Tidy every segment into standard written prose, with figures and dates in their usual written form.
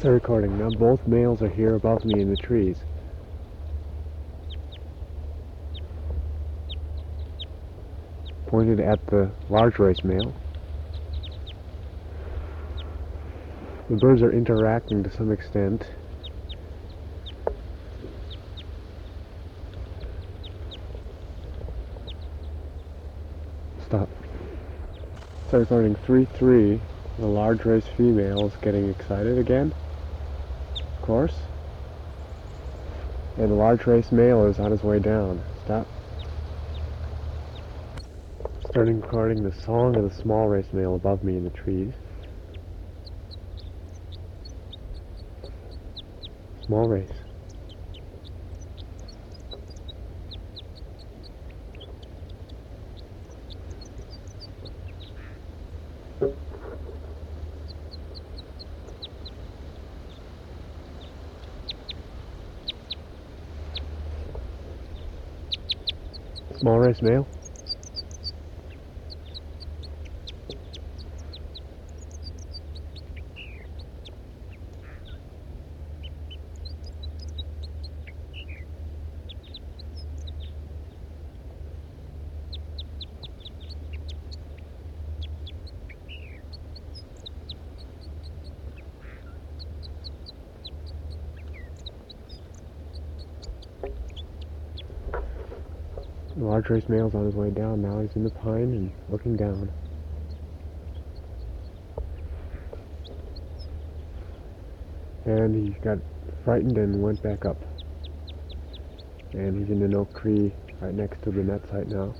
Start recording. Now both males are here above me in the trees. Pointed at the large race male. The birds are interacting to some extent. Stop. Start recording 3-3. The large race female is getting excited again. Of course. And the large race male is on his way down. Stop. Starting recording the song of the small race male above me in the trees. Small race. Small race male. The large race male's on his way down now. He's in the pine and looking down. And he got frightened and went back up. And he's in an oak tree right next to the net site now.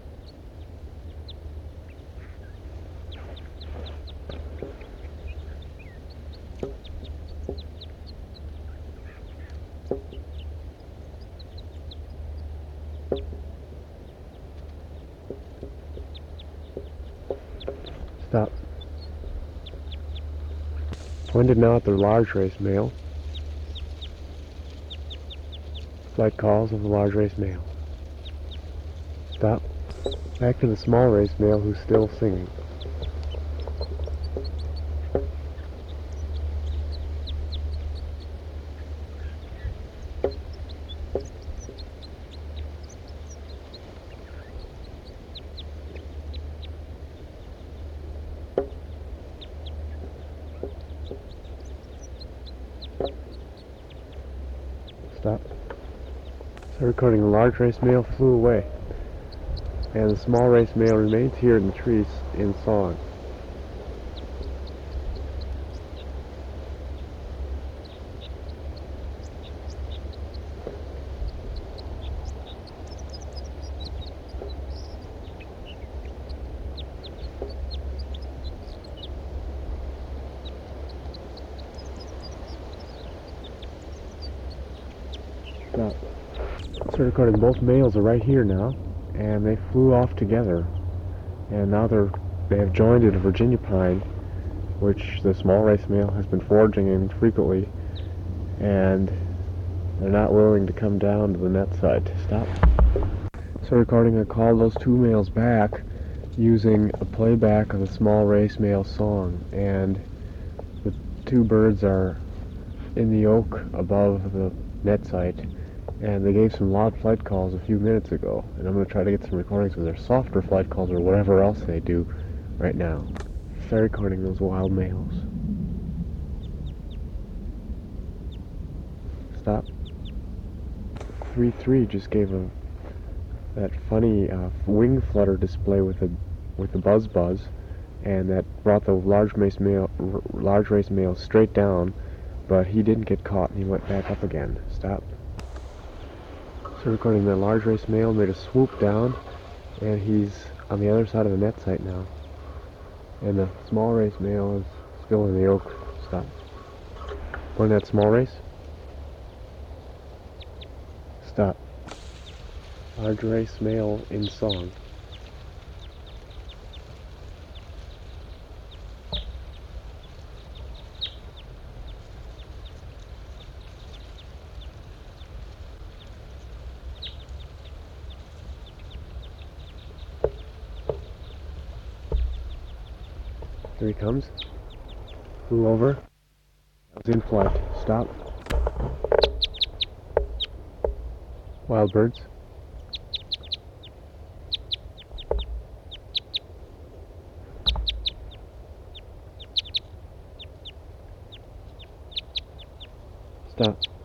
Stop. Pointed now at the large race male. Flight calls of the large race male. Stop. Back to the small race male who's still singing. Stop. So recording the large race male flew away, and the small race male remains here in the trees in song. Stop. So recording, both males are right here now, and they flew off together, and now they have joined at a Virginia pine, which the small race male has been foraging in frequently, and they're not willing to come down to the net site. Stop. So recording, I called those two males back using a playback of the small race male song, and the two birds are in the oak above the net site, and they gave some loud flight calls a few minutes ago, and I'm going to try to get some recordings of their softer flight calls or whatever else they do right now. Start recording those wild males. Stop. 3-3 just gave that funny wing flutter display with the buzz, and that brought the large race male straight down, but he didn't get caught and he went back up again. Stop. So recording, the large race male made a swoop down, and he's on the other side of the net site now. And the small race male is still in the oak. Stop. Point that small race. Stop. Large race male in song. Here he comes. Flew over. I was in flight. Stop. Wild birds. Stop.